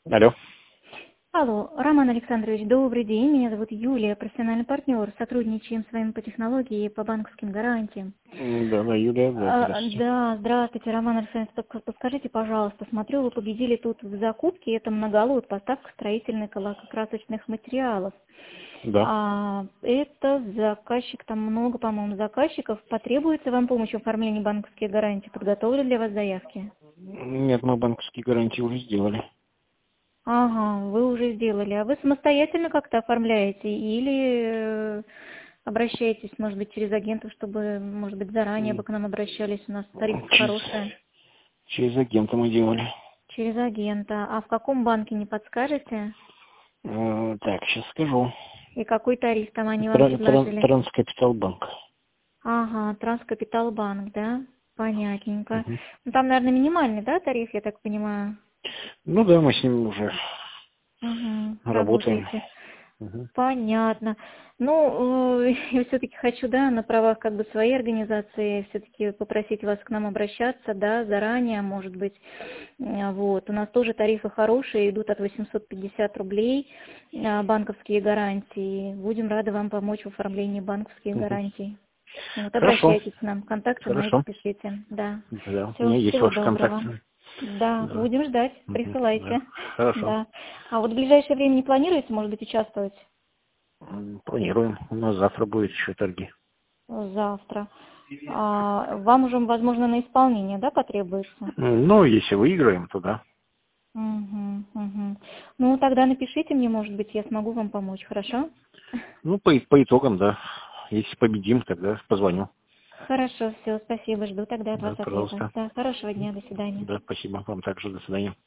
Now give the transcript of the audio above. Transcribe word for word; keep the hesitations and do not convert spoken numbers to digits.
Алло. Алло, Роман Александрович, добрый день. Меня зовут Юлия, профессиональный партнер. Сотрудничаем с вами по технологии и по банковским гарантиям. М, Да, да, Юлия, да, А, здравствуйте. да, здравствуйте, Роман Александрович. Только подскажите, пожалуйста, смотрю, вы победили тут в закупке. Это многолот, поставка строительных и лакокрасочных материалов. Да. А, это заказчик, там много, по-моему, заказчиков. Потребуется вам помощь в оформлении банковских гарантий? Подготовили для вас заявки? Нет, мы банковские гарантии уже сделали. Ага, вы уже сделали. А вы самостоятельно как-то оформляете или э, обращаетесь, может быть, через агентов, чтобы, может быть, заранее бы М, к нам обращались? У нас тарифы Через, хорошие. через агента мы делали. Через агента. А в каком банке, не подскажете? Э, Так, сейчас скажу. И какой тариф там они вам Тра- Тран- предложили? Транскапиталбанк. Ага, Транскапиталбанк, да? Понятненько. Мгм. Ну, там, наверное, минимальный, да, тариф, я так понимаю? Ну да, мы с ним уже Угу, работаем. работаете. Мгм. Понятно. Ну, э, я все-таки хочу, да, на правах как бы своей организации все-таки попросить вас к нам обращаться, да, заранее, может быть. Э, Вот. У нас тоже тарифы хорошие, идут от восемьсот пятьдесят рублей, э, банковские гарантии. Будем рады вам помочь в оформлении банковских Мгм. гарантий. Вот, Хорошо, обращайтесь к нам, контакты мои хорошо. пишите. Да. Да, у Все, меня есть всего ваши доброго. контакты. Да, Да. будем ждать, Мгм. Да. присылайте. Хорошо. Да. А вот в ближайшее время не планируете, может быть, участвовать? М, Планируем. У нас завтра будет еще торги. Завтра. А, вам уже, возможно, на исполнение, да, потребуется? М, Ну, если выиграем, то да. Угу, угу. Ну, тогда напишите мне, может быть, я смогу вам помочь, хорошо? Ну, по, по итогам, да. Если победим, тогда позвоню. Хорошо, все, спасибо, жду тогда от вас Да, ответа. пожалуйста. Да, хорошего дня, до свидания. Да, спасибо вам также. До свидания.